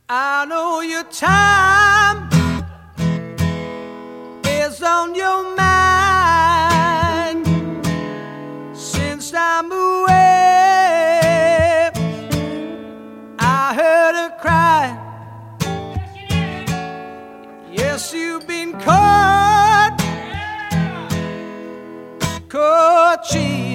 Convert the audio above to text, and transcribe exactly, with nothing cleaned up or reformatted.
I know your time is on your mind since I'm away. I heard her cry. Yes, you've been caught, caught cheating.